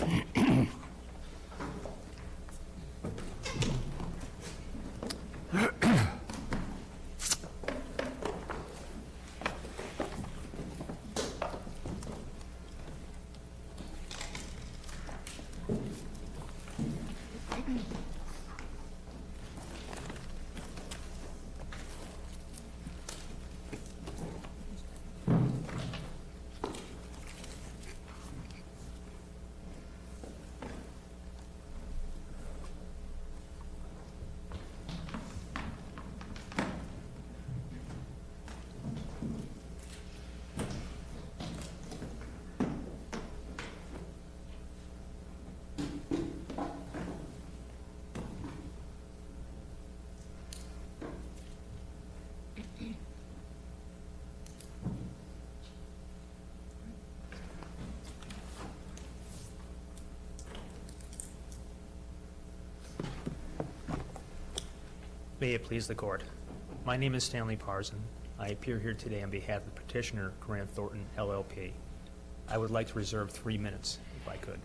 May it please the Court. My name is Stanley Parson. I appear here today on behalf of the petitioner, Grant Thornton, LLP. I would like to reserve 3 minutes, if I could.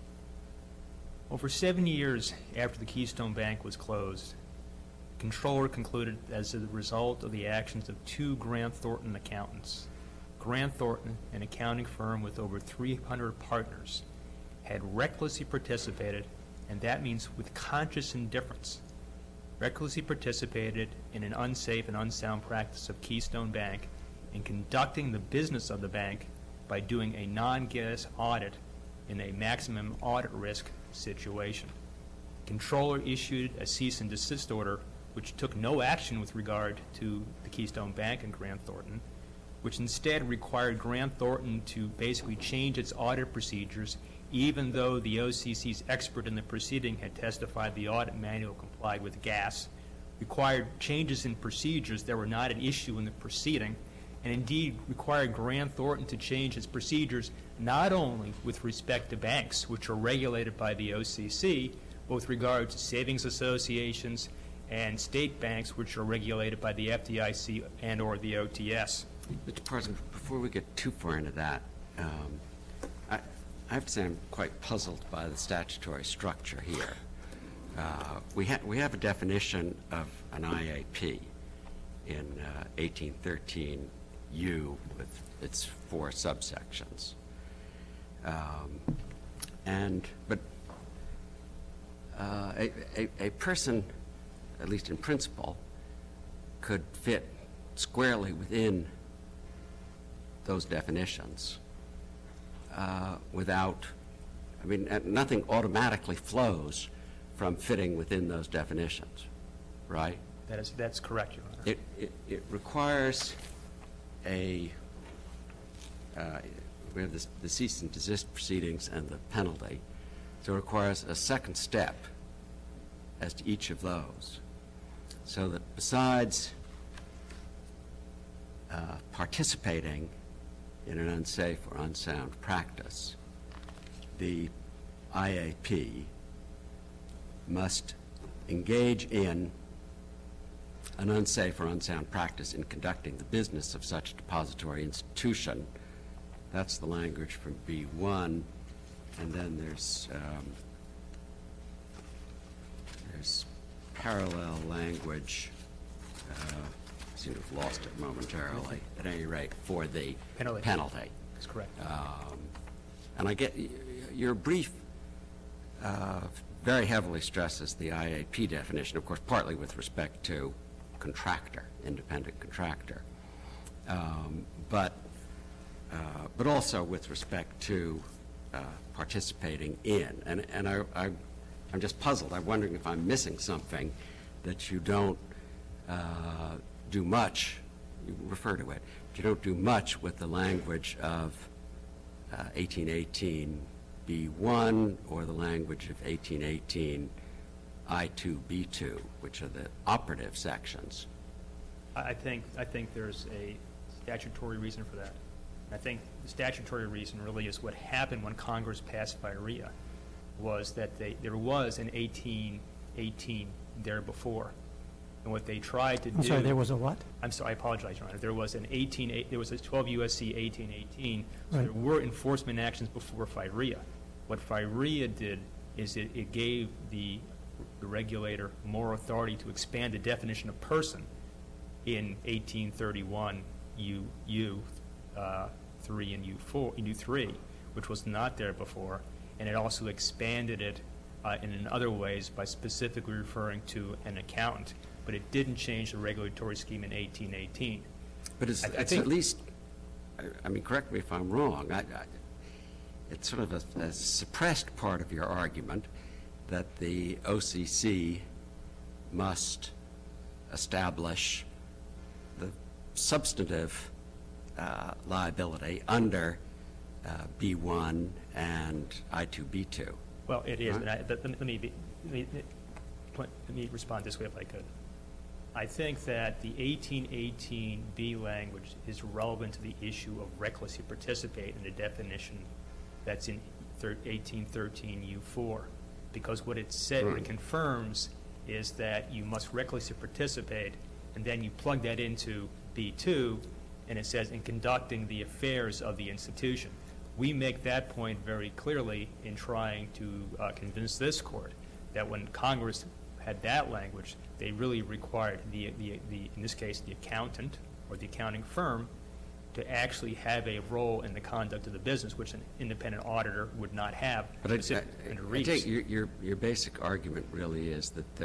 Over 7 years after the Keystone Bank was closed, the Comptroller concluded as a result of the actions of 2 Grant Thornton accountants, Grant Thornton, an accounting firm with over 300 partners, had recklessly participated, and that means with conscious indifference, recklessly participated in an unsafe and unsound practice of Keystone Bank in conducting the business of the bank by doing a non-gas audit in a maximum audit risk situation. The Comptroller issued a cease and desist order which took no action with regard to the Keystone Bank and Grant Thornton, which instead required Grant Thornton to basically change its audit procedures even though the OCC's expert in the proceeding had testified the audit manual complied with gas, required changes in procedures that were not an issue in the proceeding, and indeed required Grant Thornton to change its procedures not only with respect to banks, which are regulated by the OCC, but with regard to savings associations and state banks, which are regulated by the FDIC and or the OTS. Mr. Parson, before we get too far into that, I have to say I'm quite puzzled by the statutory structure here. We have a definition of an IAP in 1813U with its 4 subsections. But a person, at least in principle, could fit squarely within those definitions without, I mean, nothing automatically flows from fitting within those definitions, right? That's correct, Your Honor. It requires we have the cease and desist proceedings and the penalty, so it requires a second step as to each of those, so that besides participating in an unsafe or unsound practice, the IAP must engage in an unsafe or unsound practice in conducting the business of such a depository institution. That's the language from B1, and then there's parallel language. I seem to have lost it momentarily, at any rate, for the penalty. That's correct. And I get your brief very heavily stresses the IAP definition, of course, partly with respect to contractor, independent contractor, but also with respect to participating in. And I'm just puzzled. I'm wondering if I'm missing something that you don't do much, you refer to it, but you don't do much with the language of 1818 B1 or the language of 1818 I2 B2, which are the operative sections. I think there's a statutory reason for that. I think the statutory reason really is what happened when Congress passed FIREA, was that there was an 1818 there before. And what they tried to do... I'm sorry, there was a what? I'm sorry, I apologize, Your Honor. There was a 12 U.S.C. 1818, so right. There were enforcement actions before FIREA. What FIREA did is it gave the regulator more authority to expand the definition of person in 1831 U3 and U3, which was not there before, and it also expanded it in other ways by specifically referring to an accountant, but it didn't change the regulatory scheme in 1818. But it's at least, I mean, correct me if I'm wrong, it's sort of a suppressed part of your argument that the OCC must establish the substantive liability under B1 and I2B2. Well, it is. Right. And let me respond this way if I could. I think that the 1818B language is relevant to the issue of recklessly participate in the definition that's in 1813 U4, because what it said, what it confirms, is that you must recklessly participate, and then you plug that into B2, and it says in conducting the affairs of the institution. We make that point very clearly in trying to convince this court that when Congress had that language, they really required the in this case the accountant or the accounting firm to actually have a role in the conduct of the business, which an independent auditor would not have. But I take your basic argument really is that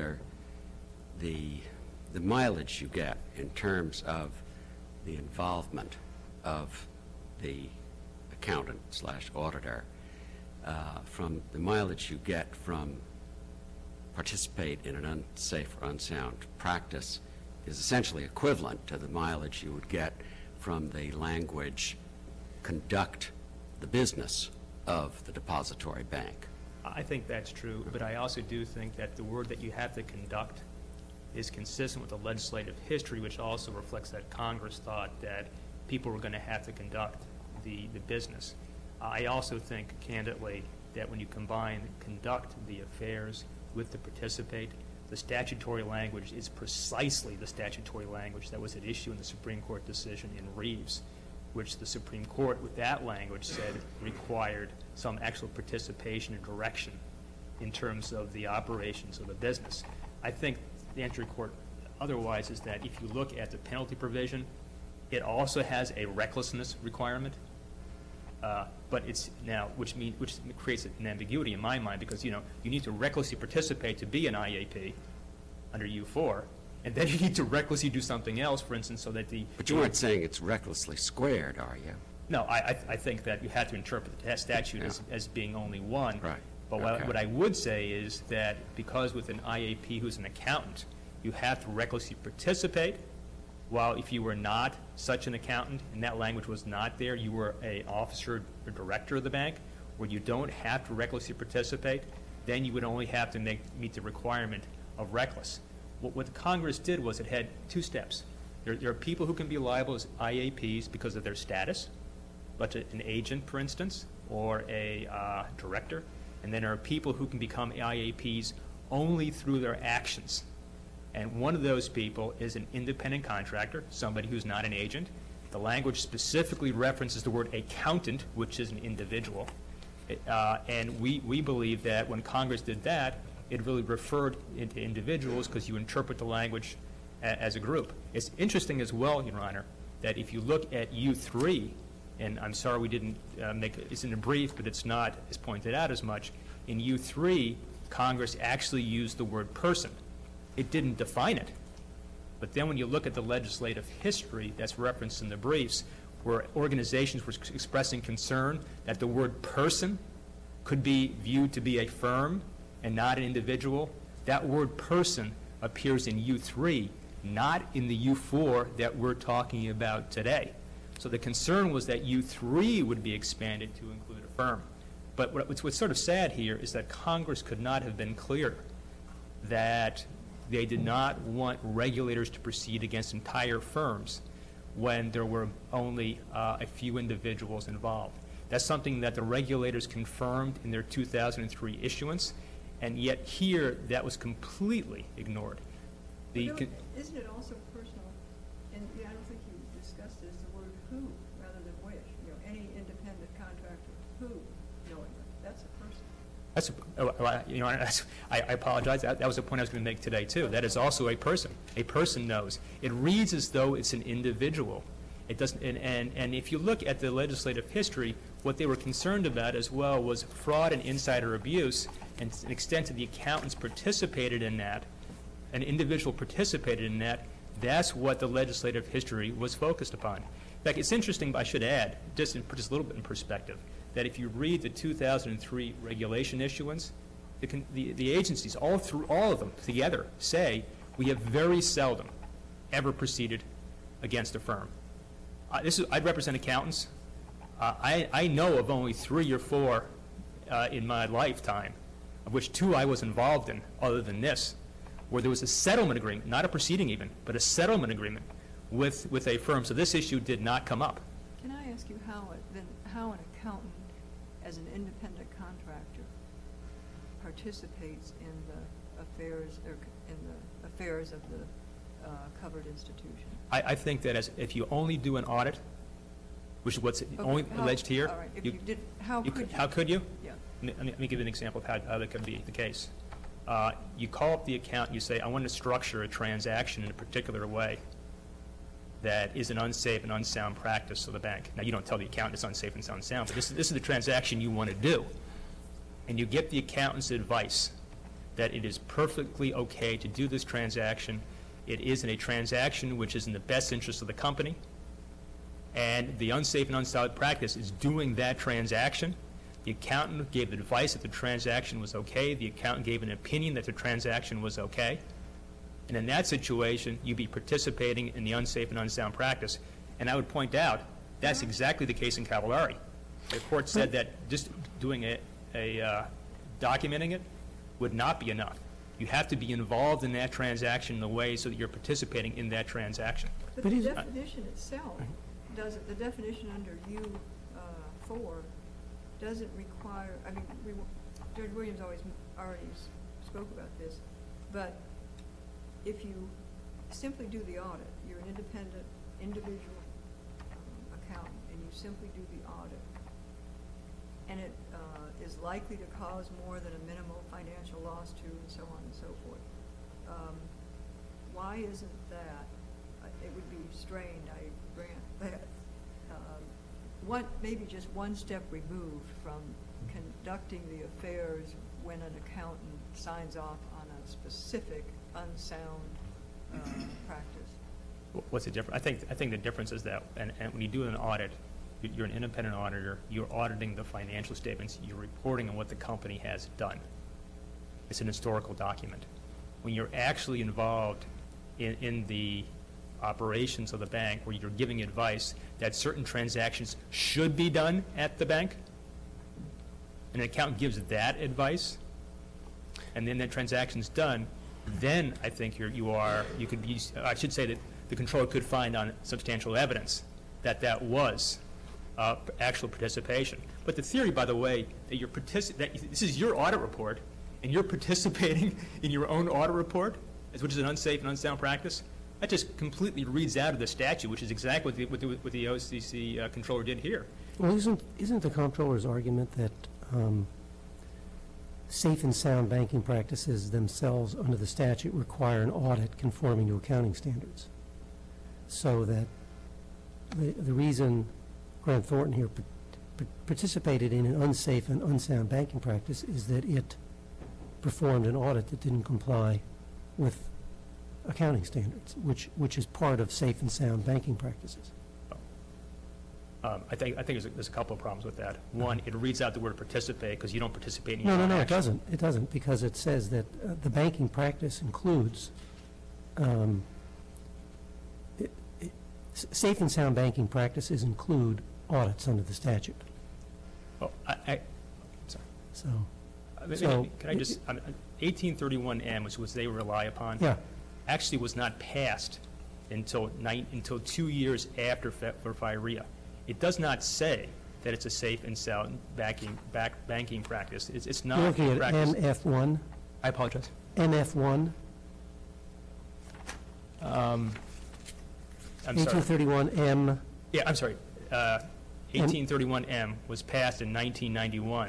the mileage you get in terms of the involvement of the accountant / auditor from the mileage you get from participate in an unsafe or unsound practice is essentially equivalent to the mileage you would get from the language conduct the business of the depository bank. I think that's true, but I also do think that the word that you have to conduct is consistent with the legislative history, which also reflects that Congress thought that people were going to have to conduct the business. I also think, candidly, that when you combine conduct the affairs with the participate, the statutory language is precisely the statutory language that was at issue in the Supreme Court decision in Reeves, which the Supreme Court, with that language, said required some actual participation and direction in terms of the operations of the business. I think the answer to court otherwise is that if you look at the penalty provision, it also has a recklessness requirement, but it's now, which creates an ambiguity in my mind, because you need to recklessly participate to be an IAP under U4, and then you need to recklessly do something else, for instance, so that the. But you aren't saying it's recklessly squared, are you? No, I think that you have to interpret the statute as being only one. Right. But what I would say is that because with an IAP who's an accountant, you have to recklessly participate, while if you were not such an accountant and that language was not there, you were an officer or director of the bank, where you don't have to recklessly participate, then you would only have to meet the requirement of reckless. What Congress did was it had two steps. There are people who can be liable as IAPs because of their status, like an agent, for instance, or a director. And then there are people who can become IAPs only through their actions. And one of those people is an independent contractor, somebody who's not an agent. The language specifically references the word accountant, which is an individual. And we believe that when Congress did that, it really referred into individuals because you interpret the language as a group. It's interesting as well, Your Honor, that if you look at U3, and I'm sorry we didn't it's in a brief, but it's not as pointed out as much. In U3, Congress actually used the word person. It didn't define it. But then when you look at the legislative history that's referenced in the briefs, where organizations were expressing concern that the word person could be viewed to be a firm and not an individual, that word person appears in U3, not in the U4 that we're talking about today. So the concern was that U3 would be expanded to include a firm. But what's sort of sad here is that Congress could not have been clearer that they did not want regulators to proceed against entire firms when there were only a few individuals involved. That's something that the regulators confirmed in their 2003 issuance, and yet here that was completely ignored. Isn't it also personal? And I don't think you discussed this, the word who rather than which. Any independent contractor, who, knowing that. that's a person. I apologize. That was a point I was going to make today, too. That is also a person. A person knows. It reads as though it's an individual. It doesn't, and if you look at the legislative history, what they were concerned about as well was fraud and insider abuse, and to the extent that the accountants participated in that, an individual participated in that, that's what the legislative history was focused upon. In fact, it's interesting, but I should add, just a little bit in perspective, that if you read the 2003 regulation issuance, the agencies, all of them together, say we have very seldom ever proceeded against a firm. I'd represent accountants. I know of only 3 or 4 in my lifetime, of which 2 I was involved in, other than this, where there was a settlement agreement, not a proceeding even, but a settlement agreement with a firm. So this issue did not come up. Can I ask you how an accountant, as an independent contractor, participates in the affairs of the covered institution? I think that if you only do an audit, which is what's only alleged here. All right. If you did, how could you? How could you? Yeah. Let me give you an example of how that could be the case. You call up the accountant, you say, I want to structure a transaction in a particular way that is an unsafe and unsound practice of the bank. Now, you don't tell the accountant it's unsafe and unsound, but this is the transaction you want to do. And you get the accountant's advice that it is perfectly okay to do this transaction. It is in a transaction which is in the best interest of the company. And the unsafe and unsound practice is doing that transaction. The accountant gave advice that the transaction was okay. The accountant gave an opinion that the transaction was okay. And in that situation, you'd be participating in the unsafe and unsound practice. And I would point out, that's exactly the case in Cavallari. The court said that just doing documenting it would not be enough. You have to be involved in that transaction in a way so that you're participating in that transaction. But the definition itself, the definition under U4 doesn't require, I mean, Judge Williams already spoke about this, but if you simply do the audit, you're an independent individual accountant, and you simply do the audit, and it is likely to cause more than a minimal financial loss to, and so on and so forth. Why isn't that? It would be strained, I grant that. Maybe just one step removed from conducting the affairs when an accountant signs off on a specific unsound practice. What's the difference? I think the difference is that, and when you do an audit, you're an independent auditor. You're auditing the financial statements. You're reporting on what the company has done. It's an historical document. When you're actually involved in the operations of the bank, where you're giving advice that certain transactions should be done at the bank, and an accountant gives that advice, and then that transaction's done, then I think you could be, I should say that the controller could find on substantial evidence that was actual participation. But the theory, by the way, that this is your audit report, and you're participating in your own audit report, which is an unsafe and unsound practice, that just completely reads out of the statute, which is exactly what the OCC controller did here. Well, isn't the comptroller's argument that safe and sound banking practices themselves under the statute require an audit conforming to accounting standards? So that the reason Grant Thornton here participated in an unsafe and unsound banking practice is that it performed an audit that didn't comply with accounting standards, which is part of safe and sound banking practices. I think there's a couple of problems with that. One, it reads out the word participate because you don't participate in your own No, action. it doesn't, because it says that the banking practice includes safe and sound banking practices include audits under the statute. Well, sorry. So Can I just, 1831M, which they rely upon, yeah. actually was not passed until 2 years after for FIREA. It does not say that it's a safe and sound banking practice. It's not. You're looking at practice. MF1? I apologize. MF1? I'm sorry. 1831M? Yeah, I'm sorry. 1831M was passed in 1991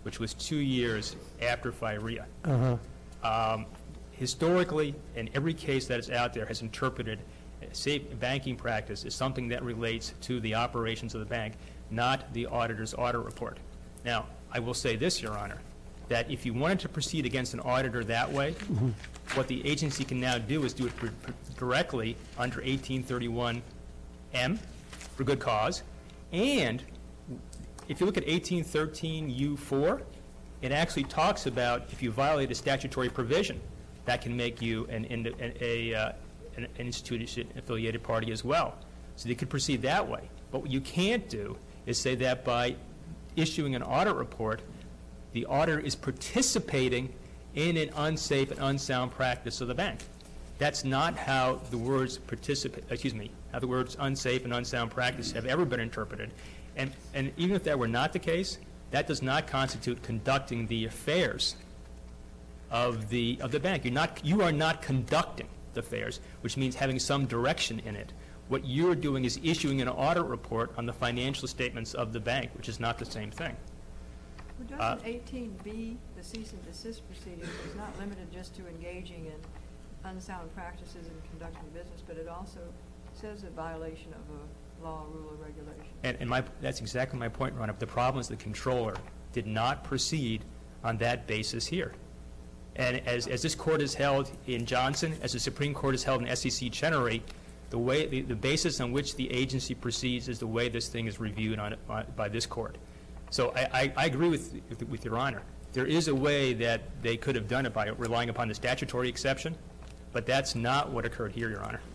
which was 2 years after FIREA. Uh-huh. Historically, in every case that is out there, has interpreted safe banking practice as something that relates to the operations of the bank, not the auditor's audit report. Now, I will say this, Your Honor, that if you wanted to proceed against an auditor that way, what the agency can now do is do it directly under 1831M for good cause. And if you look at 1813U4, it actually talks about if you violate a statutory provision, that can make you an institution-affiliated party as well. So they could proceed that way. But what you can't do is say that by issuing an audit report, the auditor is participating in an unsafe and unsound practice of the bank. That's not how the words how the words unsafe and unsound practice have ever been interpreted. And even if that were not the case, that does not constitute conducting the affairs of the bank. You are not conducting the affairs, which means having some direction in it. What you're doing is issuing an audit report on the financial statements of the bank, which is not the same thing. Well, doesn't 18B, the cease and desist proceedings, is not limited just to engaging in unsound practices in conducting business, but it also says a violation of a law, rule, or regulation. And that's exactly my point, Ron. The problem is the controller did not proceed on that basis here. And as this court has held in Johnson, as the Supreme Court has held in SEC Chenery, the basis on which the agency proceeds is the way this thing is reviewed by this court. So I agree with Your Honor. There is a way that they could have done it by relying upon the statutory exception, but that's not what occurred here, Your Honor.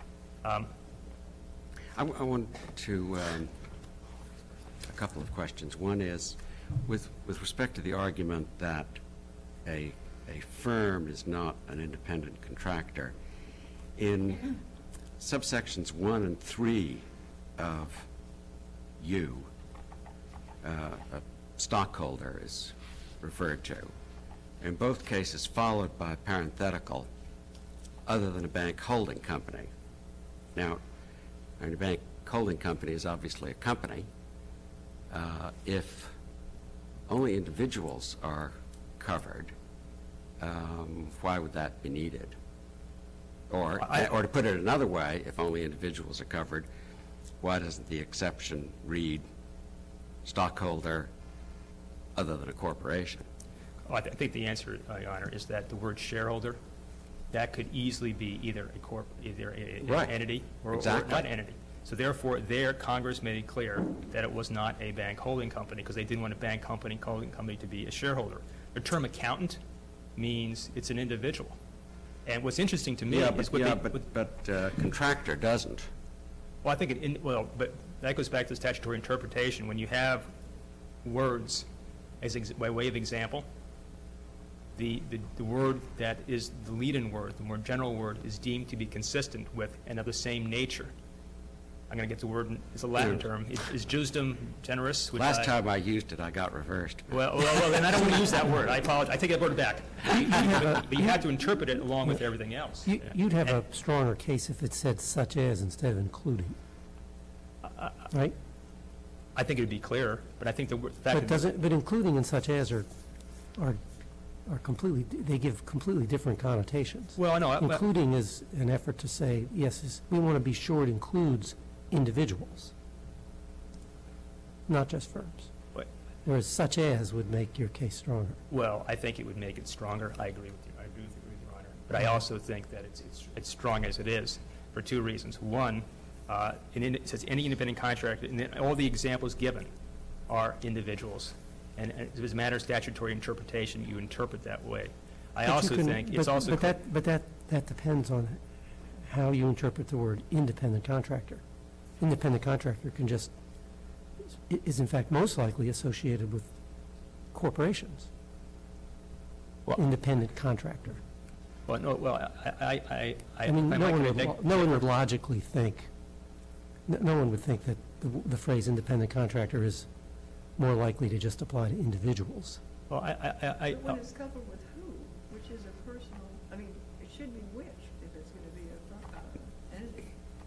I want to, a couple of questions. One is, with respect to the argument that a firm is not an independent contractor, in subsections 1 and 3 of U, a stockholder is referred to. In both cases, followed by a parenthetical, other than a bank holding company. Now, a bank holding company is obviously a company. If only individuals are covered, why would that be needed? Or to put it another way, if only individuals are covered, why doesn't the exception read stockholder other than a corporation? I think the answer, Your Honor, is that the word shareholder, that could easily be either an entity or not an entity. So therefore, Congress made it clear that it was not a bank holding company because they didn't want a bank holding company to be a shareholder. The term accountant means it's an individual. And what's interesting to me is but contractor doesn't. Well, I think but that goes back to statutory interpretation. When you have words by way of example, the word that is the lead-in word, the more general word, is deemed to be consistent with and of the same nature. I'm going to get the word, it's a Latin term. Is justum generis? Last time I used it, I got reversed. Well, then I don't want to use that word. I apologize. I take that word back. But you have to interpret it along with everything else. You'd have a stronger case if it said such as instead of including, right? I think it would be clearer, but I think the fact but including and such as are completely, they give completely different connotations. Well, no. Including is an effort to say, yes, we want to be sure it includes individuals, not just firms. What? Whereas such as would make your case stronger. Well, I think it would make it stronger. I agree with you. I agree with you, Your Honor. But I also think that it's strong as it is for two reasons. One, it says any independent contractor, and then all the examples given are individuals. And as a matter of statutory interpretation, you interpret that way. I also think it's also... But that depends on how you interpret the word independent contractor. Independent contractor is in fact most likely associated with corporations. Well, independent contractor. Well, no, well, I mean, no one would logically think, no one would think that the phrase independent contractor is more likely to just apply to individuals. Well, But when it's coupled with who, which is a personal, I mean, it should be which if it's going to be an entity.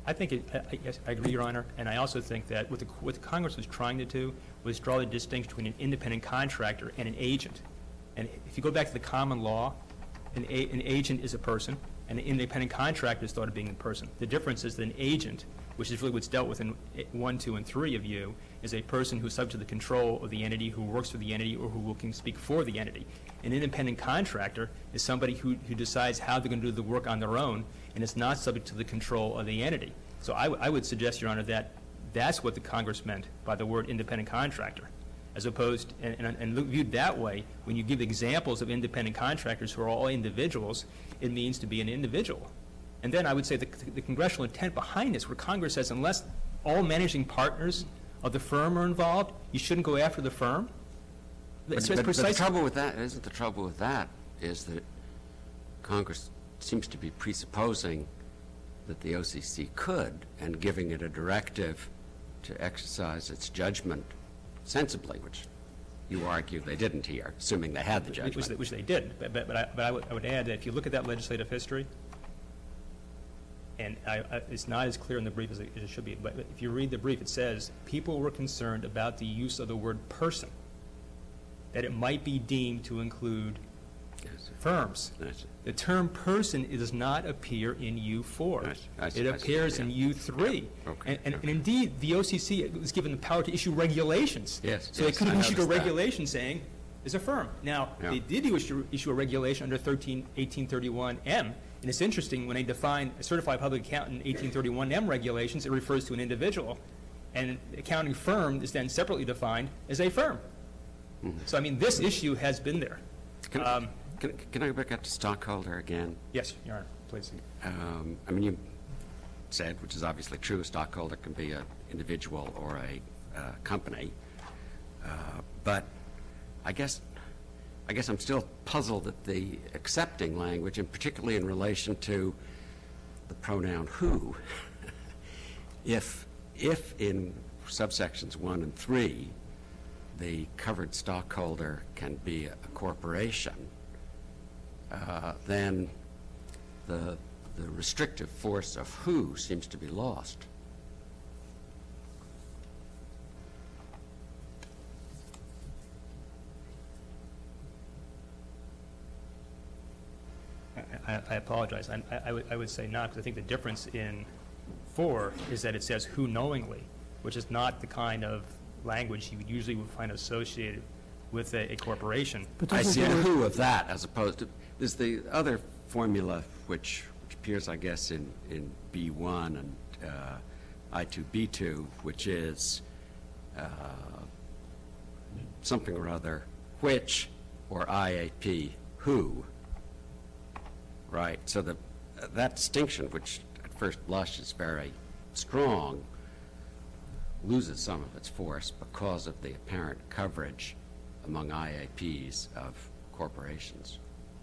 I think, yes, I agree, Your Honor, and I also think that what Congress was trying to do was draw the distinction between an independent contractor and an agent. And if you go back to the common law, an agent is a person, and an independent contractor is thought of being a person. The difference is that an agent, which is really what's dealt with in 1, 2, and 3 of you, is a person who's subject to the control of the entity, who works for the entity, or who can speak for the entity. An independent contractor is somebody who decides how they're going to do the work on their own, and is not subject to the control of the entity. So I would suggest, Your Honor, that that's what the Congress meant by the word independent contractor, as opposed, and viewed that way, when you give examples of independent contractors who are all individuals, it means to be an individual. And then I would say the congressional intent behind this, where Congress says unless all managing partners of the firm are involved, you shouldn't go after the firm. But the trouble with that isn't the trouble with that is that Congress seems to be presupposing that the OCC could, and giving it a directive to exercise its judgment sensibly, which you argue they didn't here, assuming they had the judgment. Which they did. But I would add that if you look at that legislative history, and it's not as clear in the brief as it should be, but if you read the brief, it says people were concerned about the use of the word person, that it might be deemed to include firms. The term person does not appear in U4. It appears in U3. Okay. And indeed, the OCC was given the power to issue regulations. Yes. So they could have issued a regulation saying, is a firm. Now, they did issue a regulation under 1831M, and it's interesting, when they define a certified public accountant in 1831M regulations, it refers to an individual, and accounting firm is then separately defined as a firm. Mm-hmm. So, I mean, this issue has been there. Can I go back up to stockholder again? Yes, Your Honor, please. I mean, you said, which is obviously true, a stockholder can be an individual or a company, but I guess I'm still puzzled at the accepting language, and particularly in relation to the pronoun who. If in subsections 1 and 3, the covered stockholder can be a corporation, then the restrictive force of who seems to be lost. I apologize. I would say not, because I think the difference in 4 is that it says who knowingly, which is not the kind of language you usually would find associated with a corporation. I see the who of that, as opposed to, there's the other formula which appears, I guess, in B1 and I2B2, which is something or other, which, or IAP, who, right? So that distinction, which at first blush is very strong, loses some of its force because of the apparent coverage among IAPs of corporations.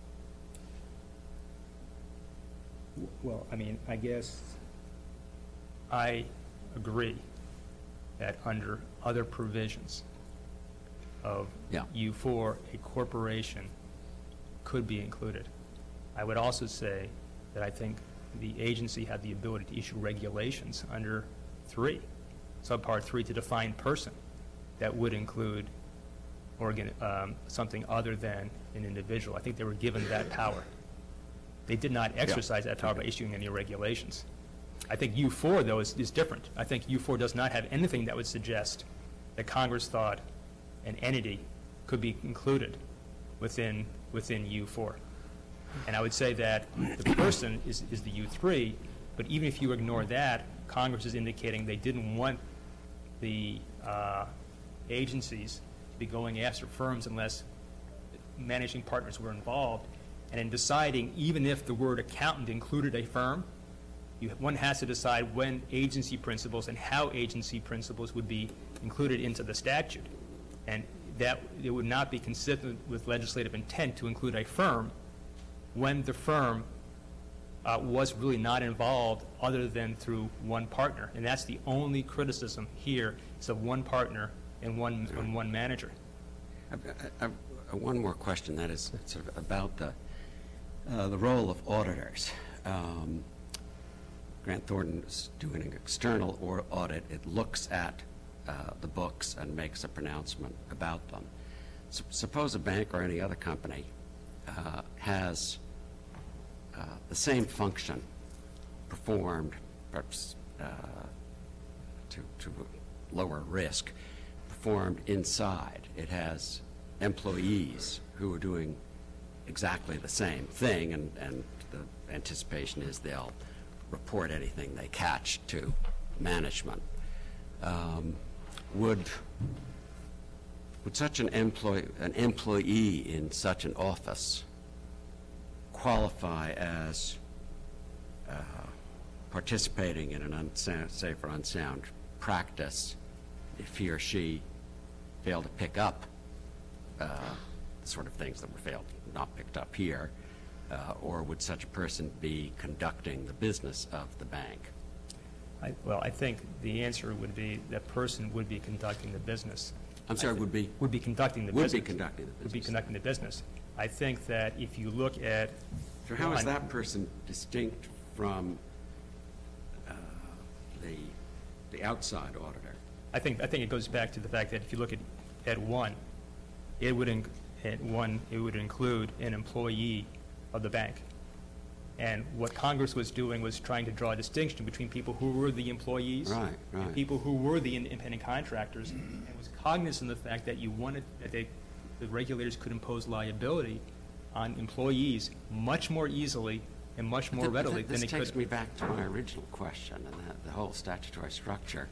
Well, I mean, I guess I agree that under other provisions of U4, a corporation could be included. I would also say that I think the agency had the ability to issue regulations under 3, subpart 3, to define person that would include something other than an individual. I think they were given that power. They did not exercise that power by issuing any regulations. I think U4, though, is different. I think U4 does not have anything that would suggest that Congress thought an entity could be included within U4. And I would say that the person is the U3, but even if you ignore that, Congress is indicating they didn't want the agencies to be going after firms unless managing partners were involved. And in deciding, even if the word accountant included a firm, one has to decide when agency principles and how agency principles would be included into the statute. And that it would not be consistent with legislative intent to include a firm when the firm was really not involved other than through one partner. And that's the only criticism here, is of one partner and one manager. One more question, that is sort of about the role of auditors. Grant Thornton is doing an external audit. It looks at the books and makes a pronouncement about them. Suppose a bank or any other company has the same function performed, perhaps to lower risk, performed inside. It has employees who are doing exactly the same thing, and the anticipation is they'll report anything they catch to management. Would such an employee in such an office qualify as participating in an unsafe or unsound practice if he or she failed to pick up the sort of things that were not picked up here, or would such a person be conducting the business of the bank? Well, I think the answer would be that person would be conducting the business. I'm sorry, would be? Would be conducting the Would business. be conducting the business. Would be conducting the business. I think that if you look at... So how is that person distinct from the outside auditor? I think it goes back to the fact that if you look at one, it would include an employee of the bank. And what Congress was doing was trying to draw a distinction between people who were the employees and people who were the independent contractors, and was cognizant of the fact that the regulators could impose liability on employees much more easily and much more readily than they could. This takes me back to my original question and the whole statutory structure.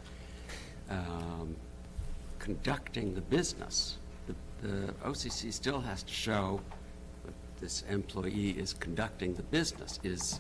Conducting the business, the OCC still has to show that this employee is conducting the business. Is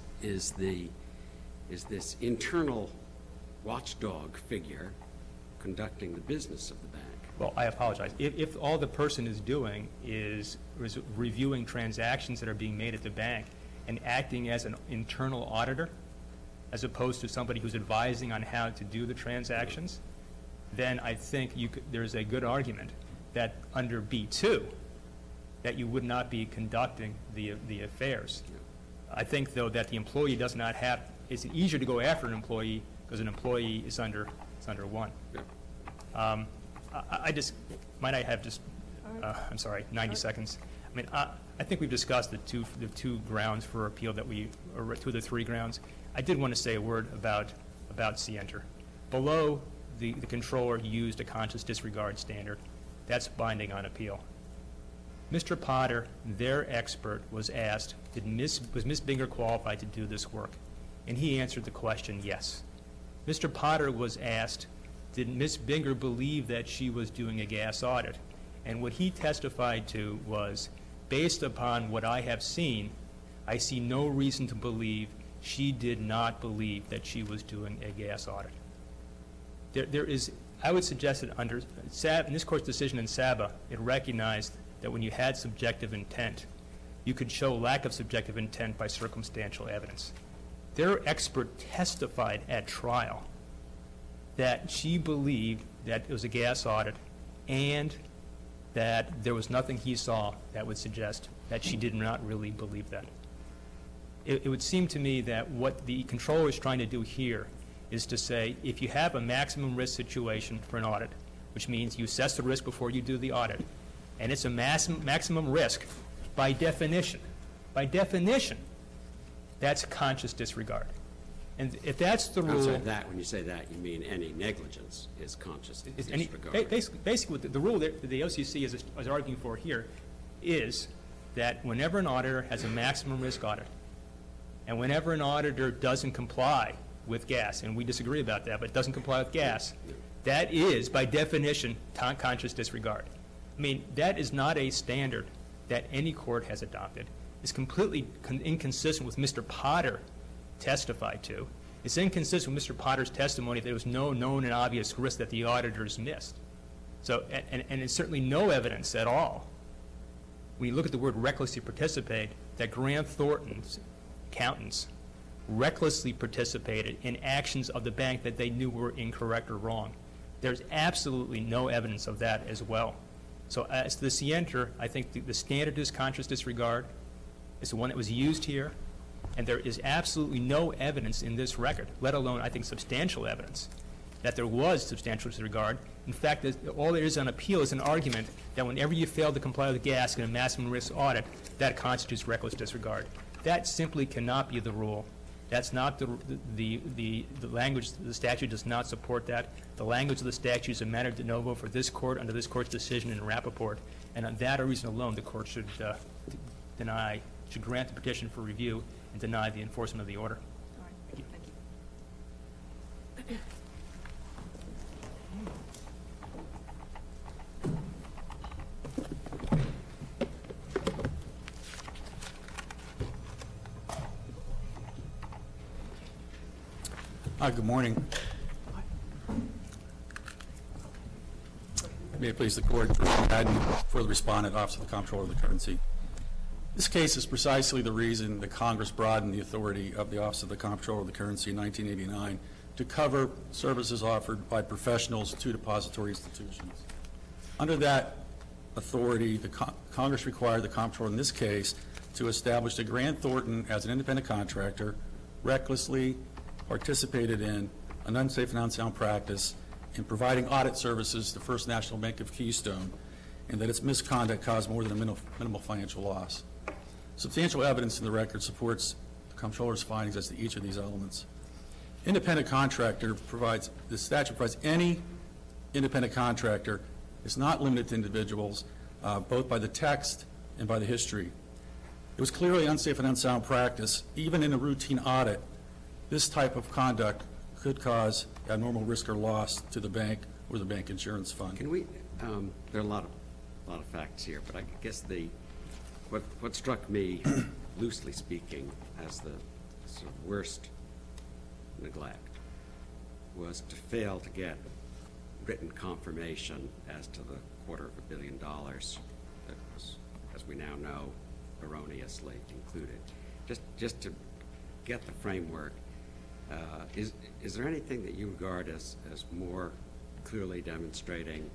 this internal watchdog figure conducting the business of the bank? Well, I apologize. If all the person is doing is reviewing transactions that are being made at the bank and acting as an internal auditor, as opposed to somebody who's advising on how to do the transactions, then I think there's a good argument that under B2, that you would not be conducting the affairs. I think, though, that the employee does not have, it's easier to go after an employee because an employee is under one. Yeah. Might I have just, I'm sorry, 90 seconds. I mean, I think we've discussed the two grounds for appeal or two of the three grounds. I did want to say a word about Sienter. Below, the controller used a conscious disregard standard. That's binding on appeal. Mr. Potter, their expert, was asked, was Ms. Binger qualified to do this work? And he answered the question, yes. Mr. Potter was asked, did Ms. Binger believe that she was doing a gas audit? And what he testified to was, based upon what I have seen, I see no reason to believe she did not believe that she was doing a gas audit. I would suggest that under in this court's decision in Saba, it recognized that when you had subjective intent, you could show lack of subjective intent by circumstantial evidence. Their expert testified at trial that she believed that it was a gas audit and that there was nothing he saw that would suggest that she did not really believe that. It would seem to me that what the controller is trying to do here is to say, if you have a maximum risk situation for an audit, which means you assess the risk before you do the audit, and it's a maximum risk, by definition, that's conscious disregard. And if that's the rule... Outside that, when you say that, you mean any negligence is conscious disregard. Basically, the rule that the OCC is arguing for here is that whenever an auditor has a maximum risk audit, and whenever an auditor doesn't comply with gas, and we disagree about that, but doesn't comply with gas, that is, by definition, conscious disregard. I mean, that is not a standard that any court has adopted. It's completely inconsistent with Mr. Potter testified to. It's inconsistent with Mr. Potter's testimony that there was no known and obvious risk that the auditors missed. So, and it's certainly no evidence at all, when you look at the word recklessly participate, that Grant Thornton's accountants recklessly participated in actions of the bank that they knew were incorrect or wrong. There's absolutely no evidence of that as well. So as to the Sienter, I think the standard is conscious disregard. It's the one that was used here. And there is absolutely no evidence in this record, let alone, I think, substantial evidence, that there was substantial disregard. In fact, all there is on appeal is an argument that whenever you fail to comply with the GASC in a maximum risk audit, that constitutes reckless disregard. That simply cannot be the rule. That's not the language. The statute does not support that. The language of the statute is a matter de novo for this court under this court's decision in Rappaport, and on that reason alone, the court should grant the petition for review and deny the enforcement of the order. All right, thank you. Hi, good morning. May it please the Court, Jerome Madden for the respondent, Office of the Comptroller of the Currency. This case is precisely the reason that Congress broadened the authority of the Office of the Comptroller of the Currency in 1989 to cover services offered by professionals to depository institutions. Under that authority, Congress required the Comptroller in this case to establish that Grant Thornton, as an independent contractor, recklessly participated in an unsafe and unsound practice in providing audit services to First National Bank of Keystone, and that its misconduct caused more than a minimal financial loss. Substantial evidence in the record supports the Comptroller's findings as to each of these elements. Independent contractor provides, the statute provides any independent contractor. It's not limited to individuals, both by the text and by the history. It was clearly unsafe and unsound practice. Even in a routine audit, this type of conduct could cause abnormal risk or loss to the bank or the bank insurance fund. Can we, there are a lot of facts here, but I guess what struck me, loosely speaking, as the sort of worst neglect was to fail to get written confirmation as to the $250 million that was, as we now know, erroneously included. Just to get the framework, is there anything that you regard as more clearly demonstrating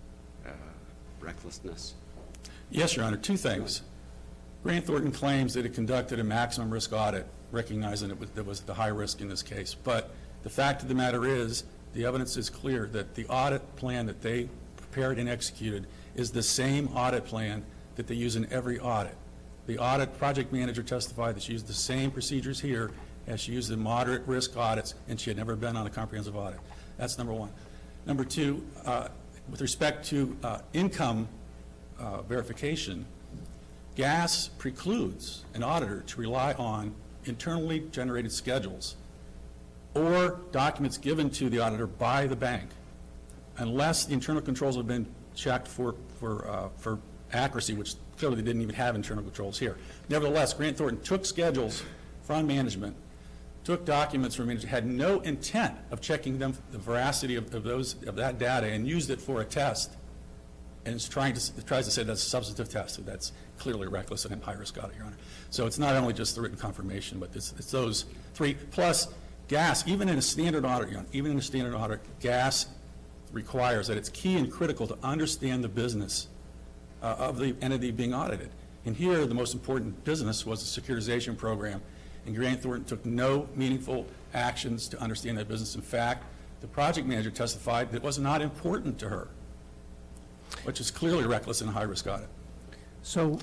recklessness? Yes, Your Honor, two things. Grant Thornton claims that it conducted a maximum risk audit, recognizing it was the high risk in this case. But the fact of the matter is, the evidence is clear that the audit plan that they prepared and executed is the same audit plan that they use in every audit. The audit project manager testified that she used the same procedures here as she used in moderate risk audits, and she had never been on a comprehensive audit. That's number one. Number two, with respect to income verification, GAS precludes an auditor to rely on internally generated schedules or documents given to the auditor by the bank unless the internal controls have been checked for accuracy, which clearly they didn't even have internal controls here. Nevertheless, Grant Thornton took schedules from management, took documents from management, had no intent of checking them, the veracity of that data, and used it for a test, and tries to say that's a substantive test. So that's clearly reckless and high-risk audit, Your Honor. So it's not only just the written confirmation, but it's those three. Plus, GAS, even in a standard audit, Your Honor, GAS requires that it's key and critical to understand the business of the entity being audited. And here, the most important business was the securitization program, and Grant Thornton took no meaningful actions to understand that business. In fact, the project manager testified that it was not important to her, which is clearly reckless and a high-risk audit. So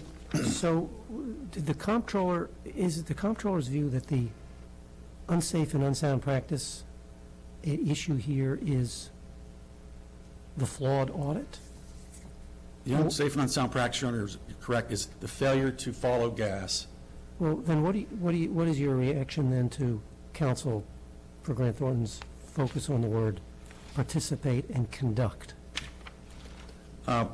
did the comptroller, is it the comptroller's view that the unsafe and unsound practice at issue here is the flawed audit? The unsafe and unsound practice, Your Honor, is correct, is the failure to follow GAS. Well, then what is your reaction then to counsel for Grant Thornton's focus on the word participate and conduct? Well,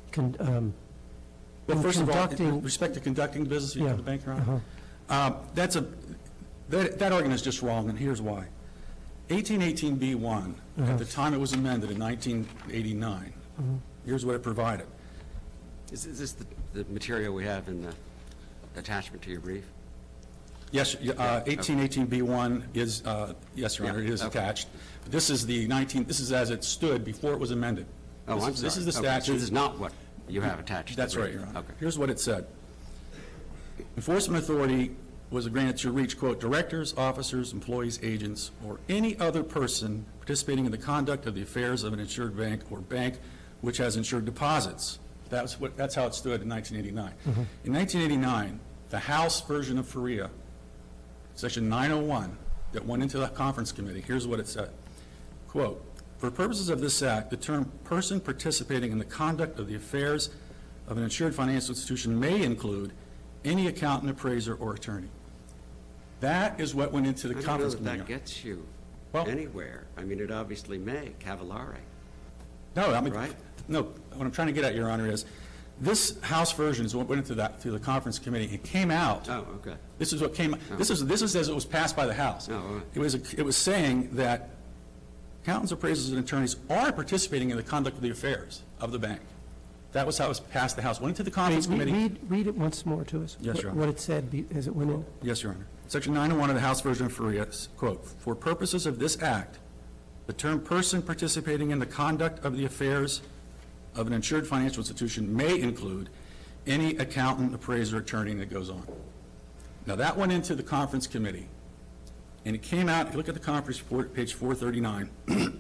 first of all, with respect to conducting the business of the bank, Your Honor, that argument is just wrong, and here's why. 1818b1, at the time it was amended in 1989, here's what it provided. Is this the material we have in the attachment to your brief? Yes, 1818b1 is, yes, Your Honor, it is attached. But this is this is as it stood before it was amended. Oh, I'm sorry. This is the statute. Okay, so this is not what you have attached to That's the right, brief. Your Honor. Okay. Here's what it said. Enforcement authority was granted to reach, quote, directors, officers, employees, agents, or any other person participating in the conduct of the affairs of an insured bank or bank which has insured deposits. That's how it stood in 1989. In 1989, the House version of FERIA, Section 901, that went into the conference committee, here's what it said. Quote, for purposes of this act, the term person participating in the conduct of the affairs of an insured financial institution may include any accountant, appraiser, or attorney. That is what went into the conference committee. I don't know that gets you Well- anywhere. I mean, it obviously may, cavallare. No, I mean, Right? no, what I'm trying to get at, Your Honor, is this House version is what went into that, through the conference committee. It came out. Oh, okay. This is what came, this is as it was passed by the House. Oh, all right. It was saying that accountants, appraisers, and attorneys are participating in the conduct of the affairs of the bank. That was how it was passed the House. Went into the conference committee. Read it once more to us. Yes, Your Honor. What it said as it went in. Yes, Your Honor. Section 901 of the House version of FERIA, quote, for purposes of this act, the term person participating in the conduct of the affairs of an insured financial institution may include any accountant, appraiser, attorney that goes on. Now, that went into the conference committee, and it came out, if you look at the conference report, page 439,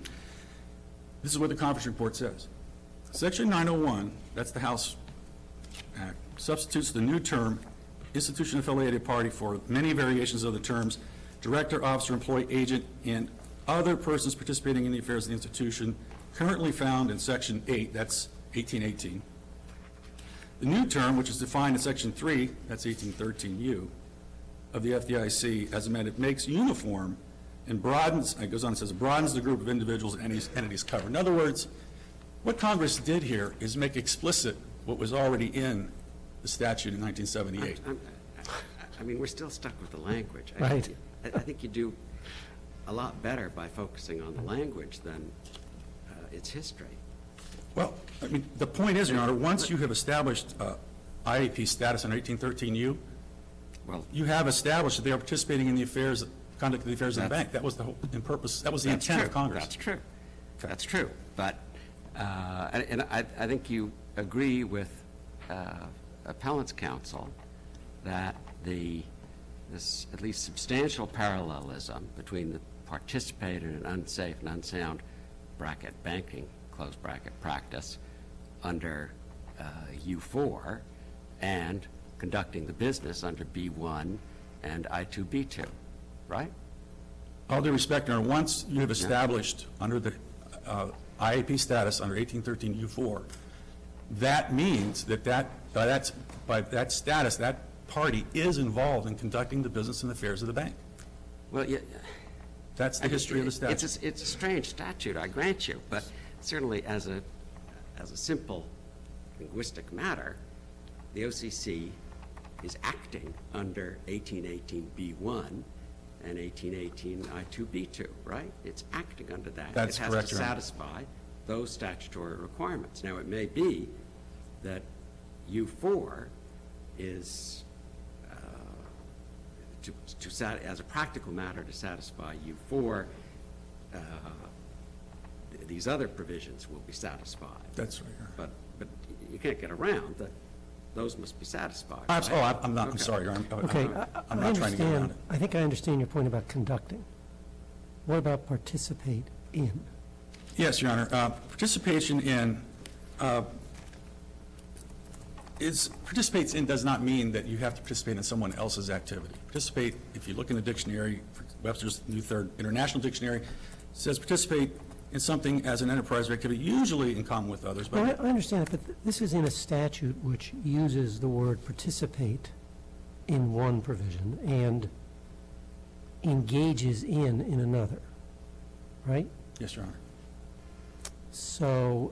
this is what the conference report says. Section 901, that's the House Act, substitutes the new term institution affiliated party for many variations of the terms director, officer, employee, agent, and other persons participating in the affairs of the institution currently found in Section 8, that's 1818. The new term, which is defined in Section 3, that's 1813U, of the FDIC as amended, makes uniform and broadens, it goes on and says, broadens the group of individuals and entities covered. In other words, what Congress did here is make explicit what was already in the statute in 1978. I mean, we're still stuck with the language. Right. I think you do a lot better by focusing on the language than its history. Well, I mean, the point is, Your Honor, once you have established IAP status under 1813U, Well, you have established that they are participating in the affairs, conduct of the affairs of the bank. That was the whole purpose, that was the intent of Congress. That's true. That's true. But, and I think you agree with appellant's counsel that this at least substantial parallelism between the participated in unsafe and unsound bracket banking, close bracket practice under U4 and conducting the business under B1 and I2B2, right? All due respect, Your Honor, once you have established under the IAP status under 1813U4, that means that by that status, that party is involved in conducting the business and affairs of the bank. Well, yeah. That's the history of the statute. It's a strange statute, I grant you, but certainly as a simple linguistic matter, the OCC is acting under 1818B1 and 1818I2B2, right? It's acting under that. That's correct, It Your Honor. has to satisfy those statutory requirements. Now, it may be that U4 is, as a practical matter, to satisfy U4, these other provisions will be satisfied. That's right, Your Honor. But you can't get around that. Those must be satisfied. I'm not, I'm Okay. sorry, Your Honor. Okay, I'm I not trying to get around understand, it. I think I understand your point about conducting. What about participate in? Yes, Your Honor. Participation in participates in does not mean that you have to participate in someone else's activity. Participate, if you look in the dictionary, Webster's New Third International Dictionary, says participate in something as an enterprise or activity, usually in common with others. Well, But I understand that, but this is in a statute which uses the word participate in one provision and engages in another, right? yes, Your Honor. So,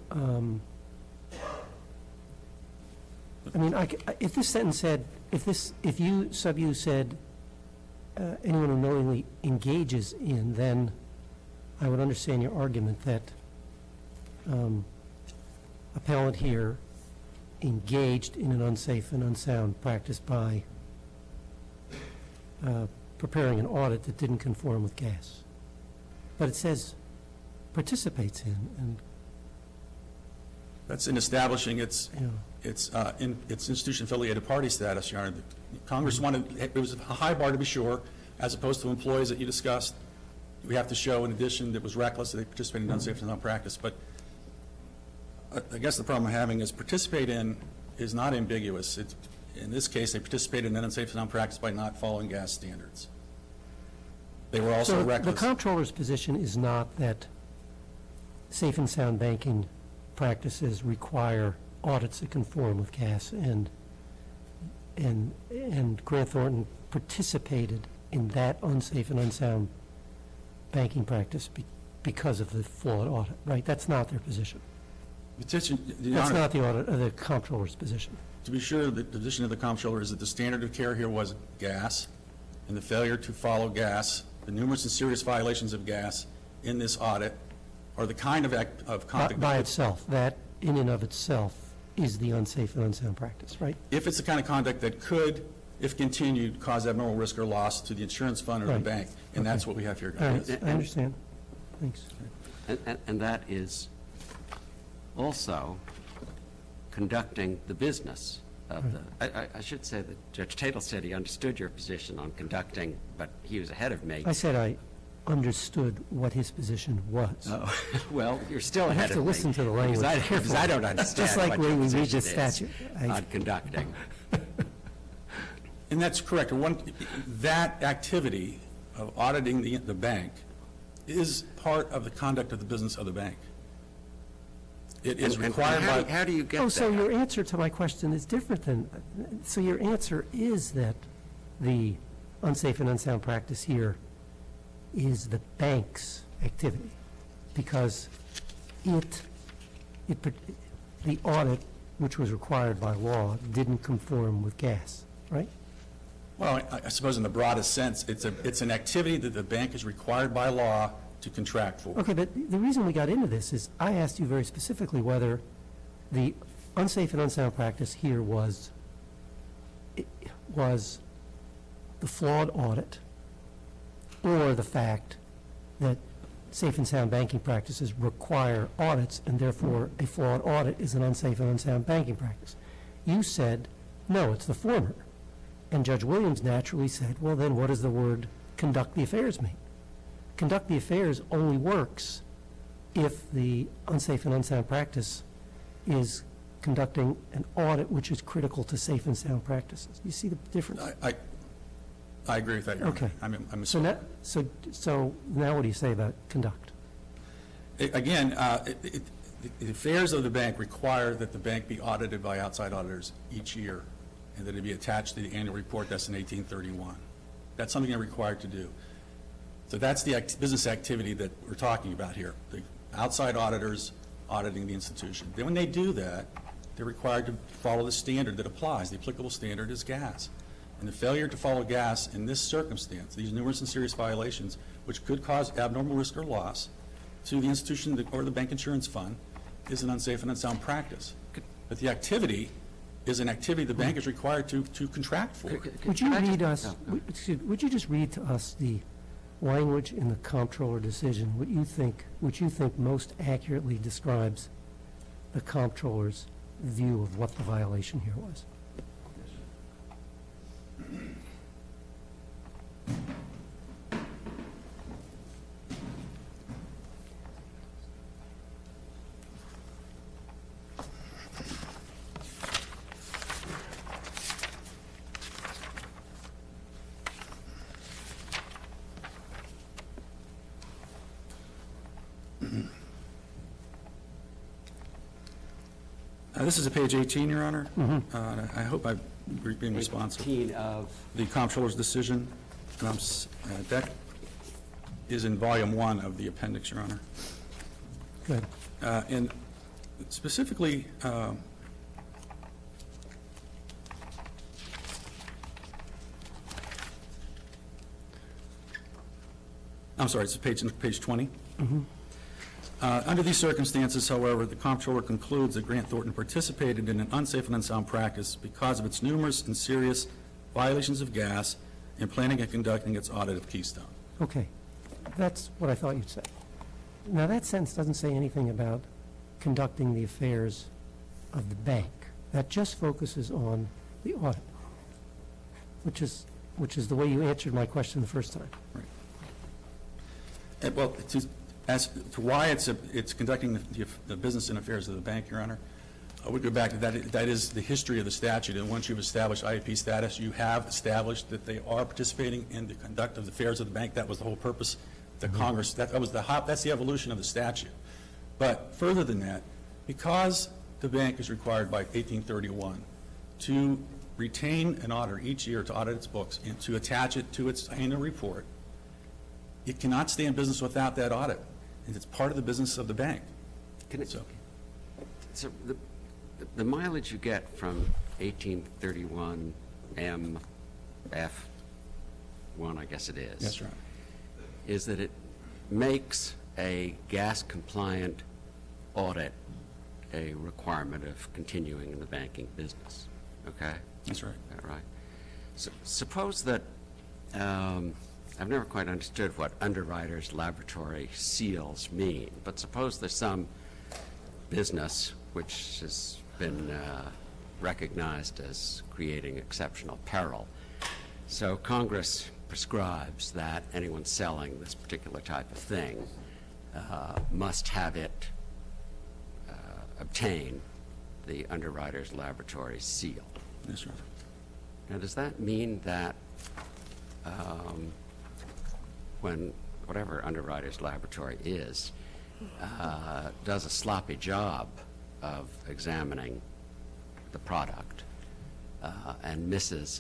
I mean, if this sentence said, if you, sub-U said, anyone who knowingly engages in, then I would understand your argument that appellant here engaged in an unsafe and unsound practice by preparing an audit that didn't conform with gas. But it says participates in, and, That's in establishing its you know, It's in its institution-affiliated party status, Your Honor. Congress wanted, it was a high bar to be sure, as opposed to employees that you discussed. We have to show, in addition, that it was reckless, that they participated in unsafe and non-practice. But I guess the problem I'm having is participate in is not ambiguous. In this case, they participated in unsafe and non-practice by not following gas standards. They were also So reckless. the comptroller's position is not that safe and sound banking practices require audits that conform with gas, and Grant Thornton participated in that unsafe and unsound banking practice because of the flawed audit, right? That's not their position. Petition, Your That's Honor, not the comptroller's position. to be sure, the position of the comptroller is that the standard of care here was gas, and the failure to follow gas, the numerous and serious violations of gas in this audit are the kind of conduct. By itself, that in and of itself is the unsafe and unsound practice, right? If it's the kind of conduct that could, if continued, cause abnormal risk or loss to the insurance fund or the Right. bank, and Okay. that's what we have here. All right, Yes. I understand. Thanks. And that is also conducting the business of the, I should say that Judge Tatel said he understood your position on conducting, but he was ahead of me. I said I understood what his position was. Oh, well, you're still I have ahead of to me. listen to the language Because I don't understand Just like what when your we read position this is statute. on conducting. And that's correct. That activity of auditing the bank is part of the conduct of the business of the bank. It is And required by... how do you get Oh, that? so your answer to my question is different than, so your answer is that the unsafe and unsound practice here is the bank's activity, because the audit, which was required by law, didn't conform with gas, right? Well, I suppose in the broadest sense, it's an activity that the bank is required by law to contract for. Okay, but the reason we got into this is I asked you very specifically whether the unsafe and unsound practice here was the flawed audit or the fact that safe and sound banking practices require audits, and therefore a flawed audit is an unsafe and unsound banking practice. You said, no, it's the former. And Judge Williams naturally said, well, then what does the word conduct the affairs mean? Conduct the affairs only works if the unsafe and unsound practice is conducting an audit which is critical to safe and sound practices. You see the difference? I agree with that, Your Honor. Okay. I'm So now what do you say about conduct? Again, the affairs of the bank require that the bank be audited by outside auditors each year, and that it be attached to the annual report. That's in 1831. That's something they're required to do. So that's the business activity that we're talking about here, the outside auditors auditing the institution. Then when they do that, they're required to follow the standard that applies. The applicable standard is gas. And the failure to follow gas in this circumstance, these numerous and serious violations, which could cause abnormal risk or loss to the institution or the bank insurance fund, is an unsafe and unsound practice. But the activity is an activity the bank is required to contract for. Would you read us, would you just read to us the language in the comptroller decision, which you think most accurately describes the comptroller's view of what the violation here was? This is a page 18, Your Honor. I hope I've been responsive. 18 of, The comptroller's decision, that is in volume 1 of the appendix, Your Honor. Good. And specifically, I'm sorry, it's page 20. Under these circumstances, however, the comptroller concludes that Grant Thornton participated in an unsafe and unsound practice because of its numerous and serious violations of gas in planning and conducting its audit of Keystone. Okay. That's what I thought you'd say. Now, that sentence doesn't say anything about conducting the affairs of the bank, that just focuses on the audit, which is the way you answered my question the first time. Well, as to why it's conducting the business and affairs of the bank, Your Honor, I would go back to that. That is the history of the statute. And once you've established IAP status, you have established that they are participating in the conduct of the affairs of the bank. That was the whole purpose. The Congress, that's the evolution of the statute. But further than that, because the bank is required by 1831 to retain an auditor each year to audit its books and to attach it to its annual report, it cannot stay in business without that audit. And it's part of the business of the bank. So the mileage you get from 1831 MF1, I guess it is. Yes, Your Honor. Is that it makes a gas-compliant audit a requirement of continuing in the banking business, okay? That's right. Is that right? So, suppose that, I've never quite understood what underwriters' laboratory seals mean, but suppose there's some business which has been recognized as creating exceptional peril. So Congress prescribes that anyone selling this particular type of thing must have it obtain the underwriter's laboratory seal. Yes, Your Honor. Now, does that mean that when whatever underwriter's laboratory is does a sloppy job of examining the product and misses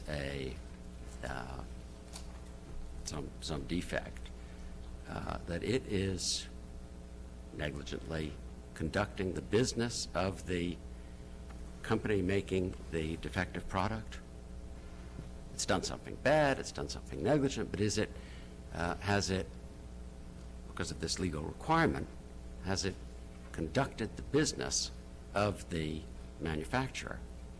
some defect, that it is negligently conducting the business of the company making the defective product? It's done something bad, it's done something negligent, but is it, has it, because of this legal requirement, has it conducted the business of the manufacturer?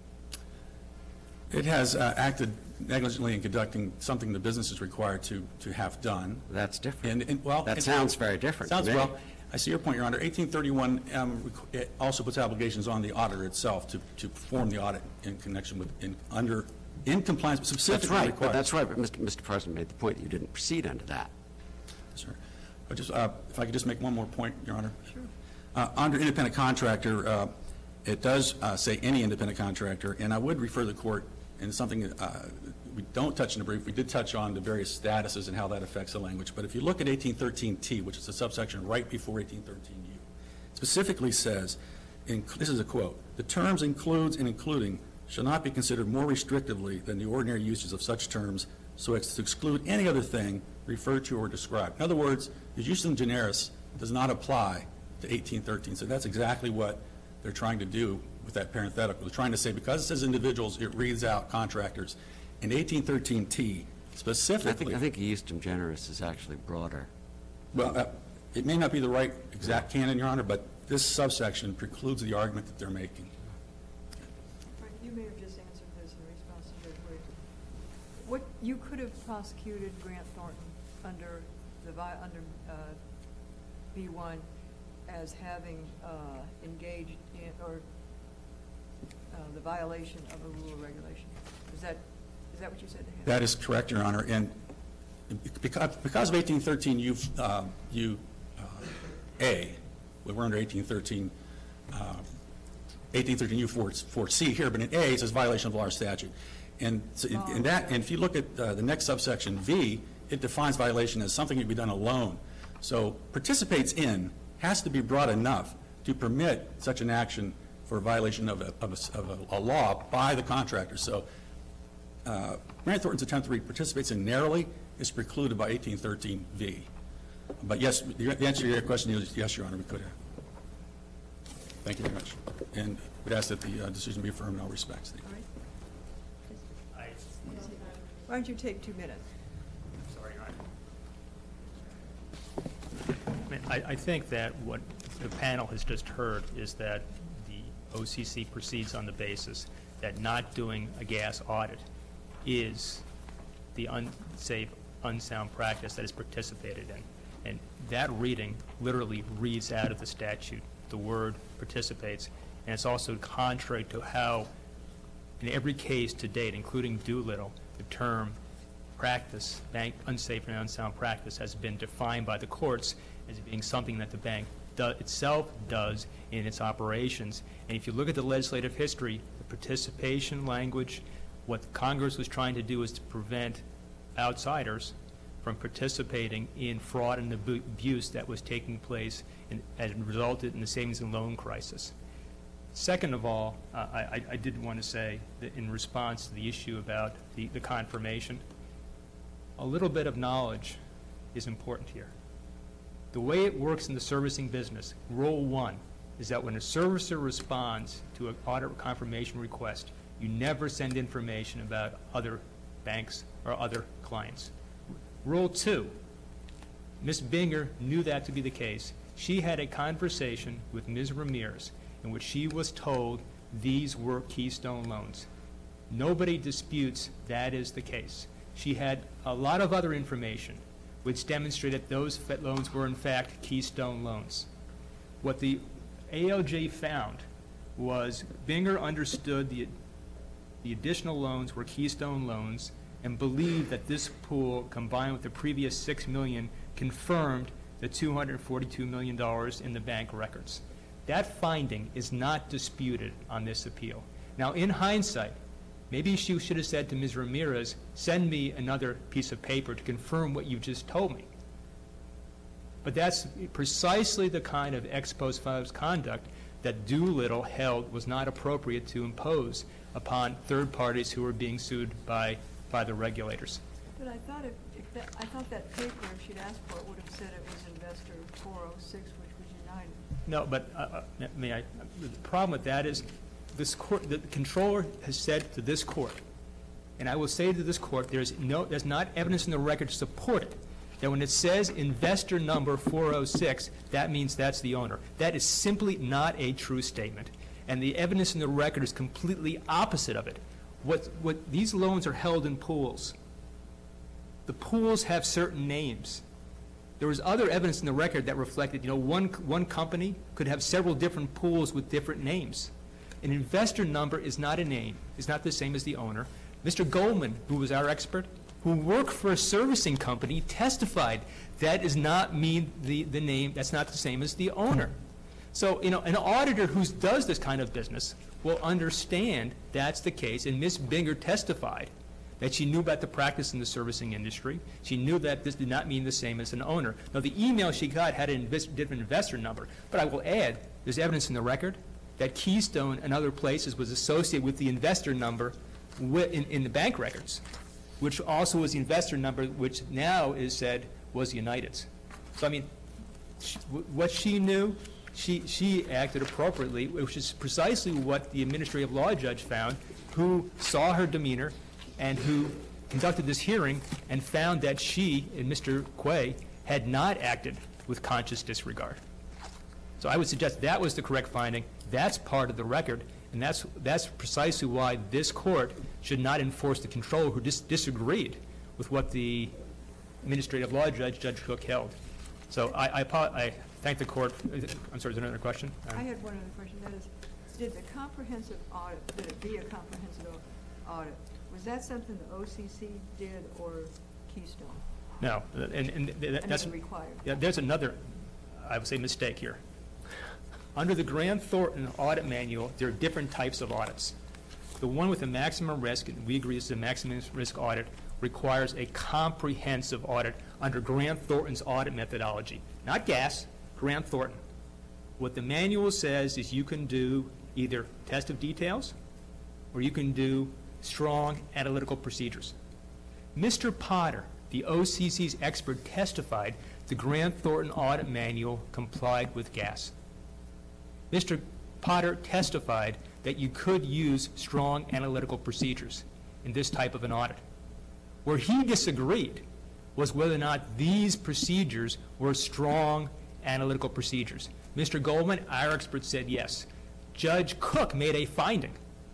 It has acted negligently in conducting something the business is required to have done. That's different. Well, that sounds very different to me. Well, I see your point, Your Honor. 1831 it also puts obligations on the auditor itself to perform the audit in connection with, in compliance, specifically That's right, required. but that's right, but Mr. Parson made the point that you didn't proceed under that. Sir, but just, if I could just make one more point, Your Honor. Sure. Under independent contractor, it does say any independent contractor, and I would refer the court in something we don't touch in the brief. We did touch on the various statuses and how that affects the language. But if you look at 1813T, which is a subsection right before 1813U, it specifically says, this is a quote, "The terms includes and including shall not be considered more restrictively than the ordinary uses of such terms so as to exclude any other thing referred to or described." In other words, the justum generis does not apply to 1813. So that's exactly what they're trying to do with that parenthetical. They're trying to say because it says individuals, it reads out contractors. In 1813T, specifically... I think justum generis is actually broader. Well, it may not be the right exact canon, Your Honor, but this subsection precludes the argument that they're making. Right, you may have just answered this in response to Judge Williams. You could have prosecuted Grant Thornton under B1 as having engaged in, or the violation of a rule or regulation. Is that what you said to him? That is correct, Your Honor. And because of 1813 A, we're under 1813 U4C here, but in A it says violation of law or statute. And so in that, and if you look at the next subsection V, it defines violation as something to be done alone. So participates in has to be broad enough to permit such an action for a violation of a law by the contractor. So Grant Thornton's attempt to read participates in narrowly is precluded by 1813V. But yes, the answer to your question is yes, Your Honor, we could have. Thank you very much. And we'd ask that the decision be affirmed in all respects. Thank you. All right. Why don't you take 2 minutes? Sorry, Your Honor. I think that what the panel has just heard is that the OCC proceeds on the basis that not doing a gas audit is the unsafe, unsound practice that is participated in. And that reading literally reads out of the statute the word participates and it's also contrary to how, in every case to date, including Doolittle, the term practice, bank unsafe and unsound practice, has been defined by the courts as being something that the bank itself does in its operations. And if you look at the legislative history, the participation language, what Congress was trying to do is to prevent outsiders from participating in fraud and abuse that was taking place and resulted in the savings and loan crisis. Second of all, I did want to say that in response to the issue about the confirmation, a little bit of knowledge is important here. The way it works in the servicing business, Rule 1, is that when a servicer responds to an audit confirmation request, you never send information about other banks or other clients. Rule 2, Ms. Binger knew that to be the case. She had a conversation with Ms. Ramirez in which she was told these were Keystone loans. Nobody disputes that is the case. She had a lot of other information which demonstrated those loans were in fact Keystone loans. What the ALJ found was Binger understood the additional loans were Keystone loans and believed that this pool, combined with the previous $6 million, confirmed the $242 million in the bank records. That finding is not disputed on this appeal. Now, in hindsight, maybe she should have said to Ms. Ramirez, send me another piece of paper to confirm what you just told me. But that's precisely the kind of ex post facto conduct that Doolittle held was not appropriate to impose upon third parties who were being sued by the regulators. But I thought I thought that paper, if she'd asked for it, would have said it was Investor 406, which was United. No, but the problem with that is this court, the controller has said to this court, and I will say to this court, there's not evidence in the record to support it, that when it says investor number 406, that means that's the owner. That is simply not a true statement. And the evidence in the record is completely opposite of it. What these loans are held in pools. The pools have certain names. There was other evidence in the record that reflected, one company could have several different pools with different names. An investor number is not a name. It's not the same as the owner. Mr. Goldman, who was our expert, who worked for a servicing company, testified that does not mean the name, that's not the same as the owner. So, an auditor who does this kind of business will understand that's the case, and Ms. Binger testified that she knew about the practice in the servicing industry. She knew that this did not mean the same as an owner. Now, the email she got had a different investor number, but I will add, there's evidence in the record that Keystone and other places was associated with the investor number in the bank records, which also was the investor number, which now is said was United's. So, what she knew, she acted appropriately, which is precisely what the administrative law judge found, who saw her demeanor and who conducted this hearing and found that she and Mr. Quay had not acted with conscious disregard. So I would suggest that was the correct finding. That's part of the record, and that's precisely why this court should not enforce the controller who disagreed with what the administrative law judge, Judge Cook, held. So I thank the court. I'm sorry, is there another question? I had one other question. That is, did the comprehensive audit, did it be a comprehensive audit? Was that something the OCC did or Keystone? No, and that's required. Yeah, there's another, I would say, mistake here. Under the Grant Thornton audit manual, there are different types of audits. The one with the maximum risk, and we agree is the maximum risk audit, requires a comprehensive audit under Grant Thornton's audit methodology. Not GAS, Grant Thornton. What the manual says is you can do either test of details or you can do strong analytical procedures. Mr. Potter, the OCC's expert, testified the Grant Thornton audit manual complied with GAS. Mr. Potter testified that you could use strong analytical procedures in this type of an audit. Where he disagreed was whether or not these procedures were strong analytical procedures. Mr. Goldman, our expert, said yes. Judge Cook made a finding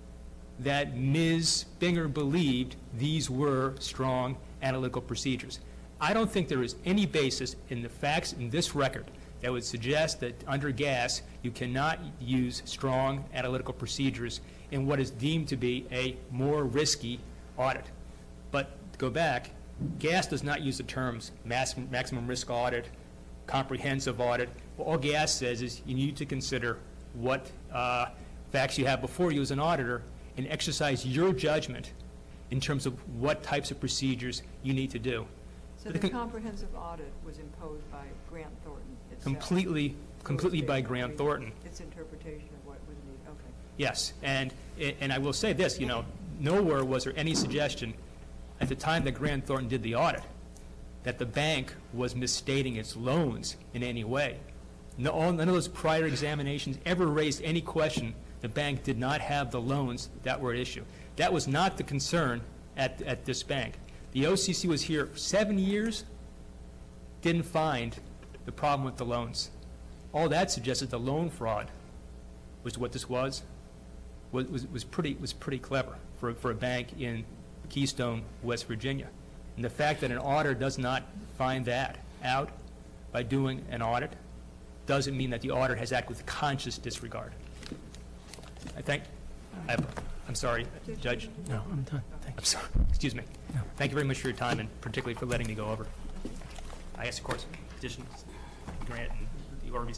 that Ms. Binger believed these were strong analytical procedures. I don't think there is any basis in the facts in this record that would suggest that under GAS, you cannot use strong analytical procedures in what is deemed to be a more risky audit. But to go back, GAS does not use the terms maximum risk audit, comprehensive audit. All GAS says is you need to consider what facts you have before you as an auditor and exercise your judgment in terms of what types of procedures you need to do. So the comprehensive audit was imposed by Grant Thornton itself? Completely by Grant Thornton. Its interpretation of what was needed, okay. Yes, and I will say this, you know, nowhere was there any suggestion at the time that Grant Thornton did the audit that the bank was misstating its loans in any way. None of those prior examinations ever raised any question the bank did not have the loans that were at issue. That was not the concern at this bank. The OCC was here 7 years, didn't find the problem with the loans. All that suggested the loan fraud was what this was pretty clever for a bank in Keystone, West Virginia. And the fact that an auditor does not find that out by doing an audit doesn't mean that the auditor has acted with conscious disregard. I'm sorry, Judge. No, I'm done. Thank I'm sorry. Excuse me. No. Thank you very much for your time and particularly for letting me go over. I ask the court's petition, grant, and the order be